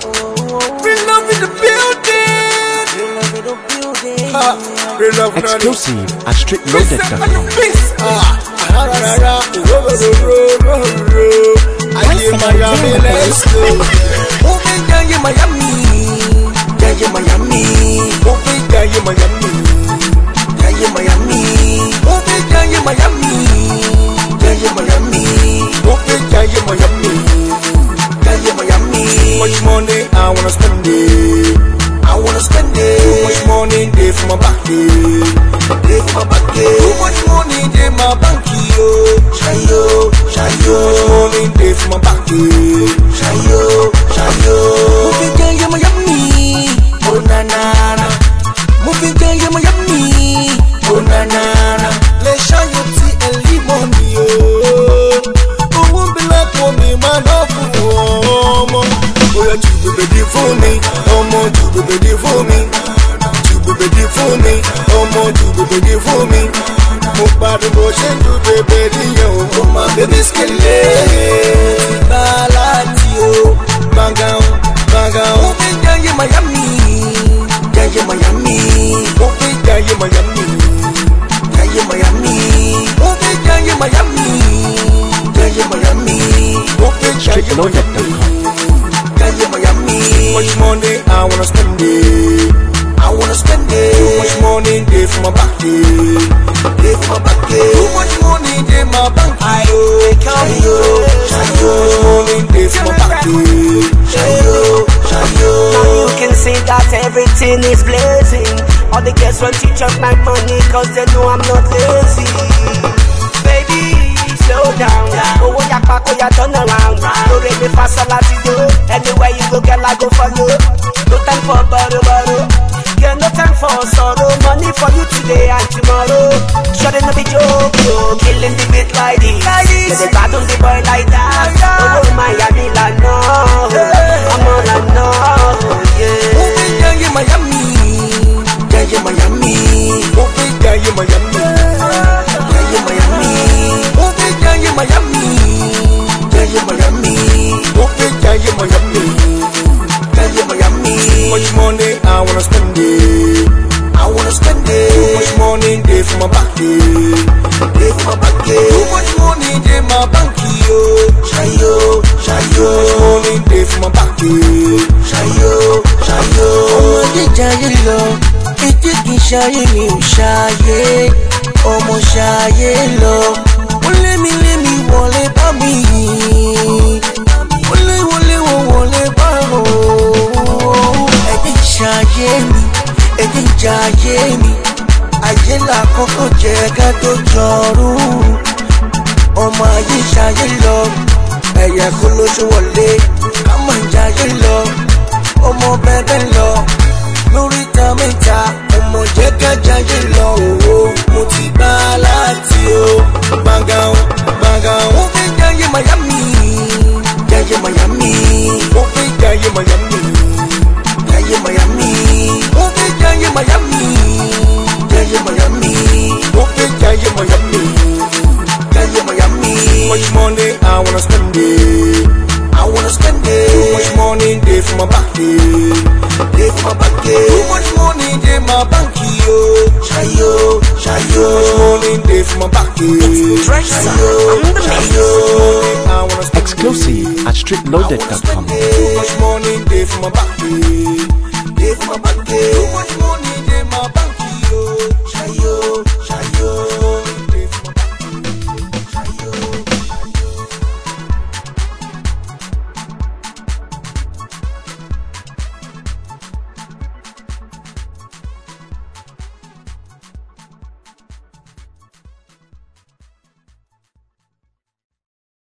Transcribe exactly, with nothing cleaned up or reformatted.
Real love in the building. Real love in the building. Ha. Real love Exclusive at street loaded dot com. Aye Miami, let's go. Moving down in Miami, down in Miami. Moving down in Miami, down in Miami. Moving down in Miami, down in Miami. Moving down in Miami, down in Miami. Too much money, I wanna spend it. I wanna spend it. Too much money, day for my back, day for my back. Too much money, day my bank, yo. Shayo, shayo. Too much money, day for my back, shayo, shayo. Moving down in Miami, oh na na na. Moving down in Miami, oh na na na. Let's shine your tea and lemon, yo. Oh, won't be like for me, man, oh, oh, oh. Oh, yeah, you be ready for me. Oh, more, you be ready for me. You be ready for me. Oh, more, you be ready for me. Move by the motion, you be ready, yo. Oh, my baby's killing it. Balatio, Bangao, Bangao. Moving down in Miami, down in Miami. Moving down in Miami, down in Miami. Moving down in Miami, down in Miami. Moving down in Miami. Miami. Too much money, I wanna spend it. I wanna spend it. Too much money, day for my back, day for my back. Too much money, day my bank. Ayo, shayo, shayo. Too much money, day for my back, shayo, shayo. Now you can see that everything is blazing. All the girls want to chop my money cause they know I'm not lazy. Baby, slow down. Oh, ya pack, oh, ya turn around. Don't make me fast a lot to do. Anywhere you go, girl, I go follow. No time for borrow, borrow. Girl, no time for sorrow. Money for you today and tomorrow. Shut it up, be joke, yo. Killing the beat like this. Let the bad on the boy like that. Oh, Miami, I know. I'm all I know, yeah. Moving down in Miami, down in Miami. Moving down in Miami, down in Miami. Moving down in Miami, down in Miami. Moving down in Miami, down in Miami. Too much money, I wanna spend it. I wanna spend it. Too much money, day for my back, day for my back. Too much money, day my bank, yo. Shayo, shayo. Too much money, day for my back, shayo, shayo. Ọmọdé jayé lọ, ètè kìí ṣayé mi ò ṣayé. Ọmọ ṣayé lọ, ó lé mi lé mi wọlé bá mi yìí. Ó lé wọlé wọ wọlé bá rò. Ẹ̀jẹ̀ ṣayé mi, ẹ̀jẹ̀ jayé mi. Ayé làkọ́kọ́ jẹ́ ká tó jọrú. Ọmọ ayé ṣayé lọ, ẹ̀yà kó lóṣù wọlé. Ká máa jayé lọ, ọmọ bẹ́ẹ̀ lọ. Lórí ta mẹ́ta, ọmọ jẹ́ ká jayé lọ. Òwò mo ti bá láti o. Bangao, Bangao. Mo fi jayé Miami, jayé Miami. Mo fi jayé Miami, jayé Miami. Mo fi jayé Miami, jayé Miami. Mo fi jayé Miami, jayé Miami. Too much money, I wanna spend it. I wanna spend it. Too much money, day for my back, day for my back. Too much money, day my bank, yo. Shayo, shayo. Too much money, day for my back, shayo, shayo. I wanna spend Exclusive at street loaded dot com. Too much money, day for my back, day for my back. Too much